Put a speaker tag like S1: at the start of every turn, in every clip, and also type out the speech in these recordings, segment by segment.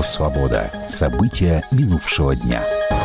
S1: «Свобода». События минувшего дня.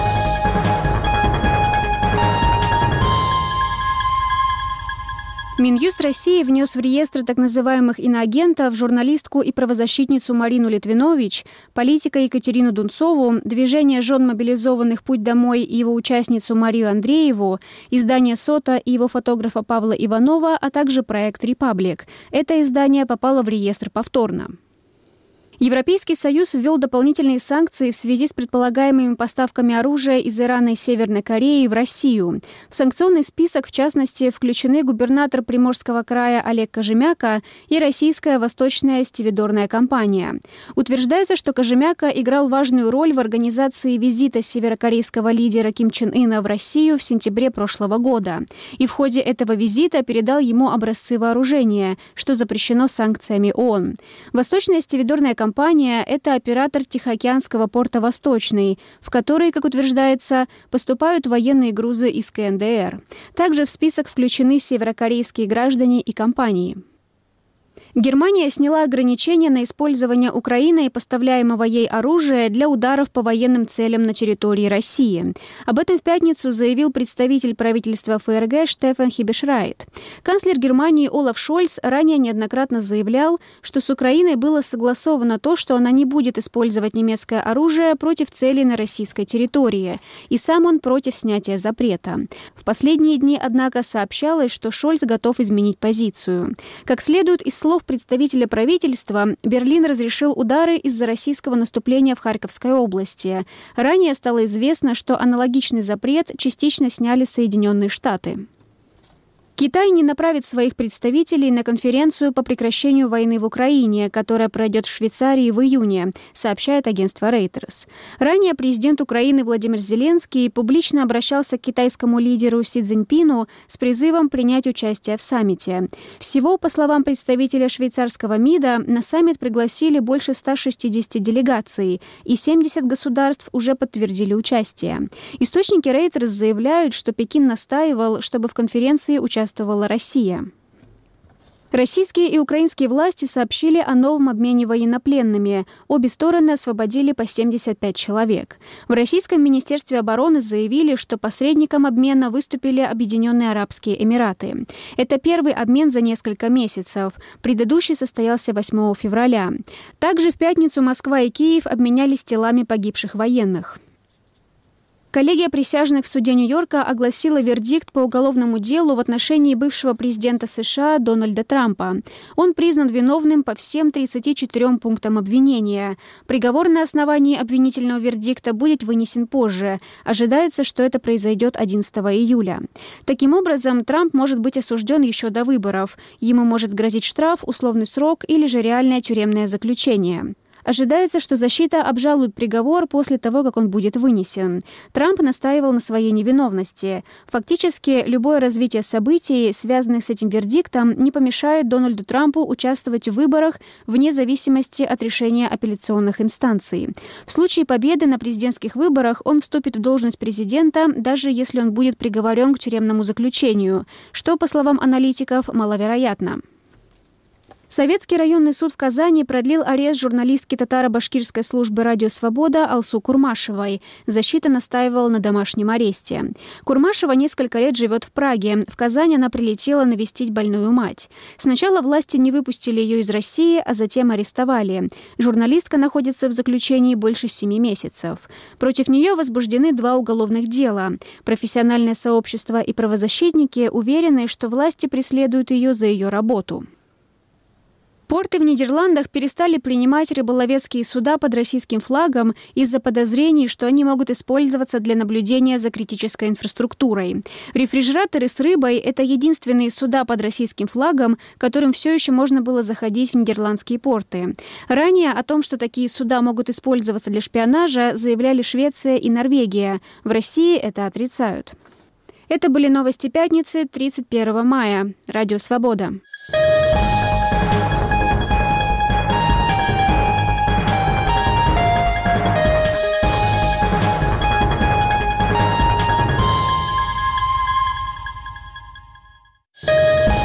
S2: Минюст России внес в реестр так называемых иноагентов журналистку и правозащитницу Марину Литвинович, политика Екатерину Дунцову, движение жен мобилизованных «Путь домой» и его участницу Марию Андрееву, издание «Сота» и его фотографа Павла Иванова, а также проект «Репаблик». Это издание попало в реестр повторно. Европейский Союз ввел дополнительные санкции в связи с предполагаемыми поставками оружия из Ирана и Северной Кореи в Россию. В санкционный список, в частности, включены губернатор Приморского края Олег Кожемяка и российская восточная стивидорная компания. Утверждается, что Кожемяка играл важную роль в организации визита северокорейского лидера Ким Чен Ына в Россию в сентябре прошлого года. И в ходе этого визита передал ему образцы вооружения, что запрещено санкциями ООН. Восточная стивидорная компания – это оператор Тихоокеанского порта «Восточный», в который, как утверждается, поступают военные грузы из КНДР. Также в список включены северокорейские граждане и компании. Германия сняла ограничения на использование Украиной поставляемого ей оружия для ударов по военным целям на территории России. Об этом в пятницу заявил представитель правительства ФРГ Штефан Хибешрайт. Канцлер Германии Олаф Шольц ранее неоднократно заявлял, что с Украиной было согласовано то, что она не будет использовать немецкое оружие против целей на российской территории, и сам он против снятия запрета. В последние дни, однако, сообщалось, что Шольц готов изменить позицию. Как следует из слов представителя правительства, Берлин разрешил удары из-за российского наступления в Харьковской области. Ранее стало известно, что аналогичный запрет частично сняли Соединенные Штаты. Китай не направит своих представителей на конференцию по прекращению войны в Украине, которая пройдет в Швейцарии в июне, сообщает агентство Reuters. Ранее президент Украины Владимир Зеленский публично обращался к китайскому лидеру Си Цзиньпину с призывом принять участие в саммите. Всего, по словам представителя швейцарского МИДа, на саммит пригласили больше 160 делегаций, и 70 государств уже подтвердили участие. Источники Reuters заявляют, что Пекин настаивал, чтобы в конференции участвовала Россия. Российские и украинские власти сообщили о новом обмене военнопленными. Обе стороны освободили по 75 человек. В Российском министерстве обороны заявили, что посредником обмена выступили Объединенные Арабские Эмираты. Это первый обмен за несколько месяцев. Предыдущий состоялся 8 февраля. Также в пятницу Москва и Киев обменялись телами погибших военных. Коллегия присяжных в суде Нью-Йорка огласила вердикт по уголовному делу в отношении бывшего президента США Дональда Трампа. Он признан виновным по всем 34 пунктам обвинения. Приговор на основании обвинительного вердикта будет вынесен позже. Ожидается, что это произойдет 11 июля. Таким образом, Трамп может быть осужден еще до выборов. Ему может грозить штраф, условный срок или же реальное тюремное заключение. Ожидается, что защита обжалует приговор после того, как он будет вынесен. Трамп настаивал на своей невиновности. Фактически, любое развитие событий, связанных с этим вердиктом, не помешает Дональду Трампу участвовать в выборах вне зависимости от решения апелляционных инстанций. В случае победы на президентских выборах он вступит в должность президента, даже если он будет приговорен к тюремному заключению, что, по словам аналитиков, маловероятно. Советский районный суд в Казани продлил арест журналистки татаро-башкирской службы «Радио Свобода» Алсу Курмашевой. Защита настаивала на домашнем аресте. Курмашева несколько лет живет в Праге. В Казань она прилетела навестить больную мать. Сначала власти не выпустили ее из России, а затем арестовали. Журналистка находится в заключении больше 7 месяцев. Против нее возбуждены 2 уголовных дела. Профессиональное сообщество и правозащитники уверены, что власти преследуют ее за ее работу. Порты в Нидерландах перестали принимать рыболовецкие суда под российским флагом из-за подозрений, что они могут использоваться для наблюдения за критической инфраструктурой. Рефрижераторы с рыбой – это единственные суда под российским флагом, которым все еще можно было заходить в нидерландские порты. Ранее о том, что такие суда могут использоваться для шпионажа, заявляли Швеция и Норвегия. В России это отрицают. Это были новости пятницы, 31 мая. Радио «Свобода».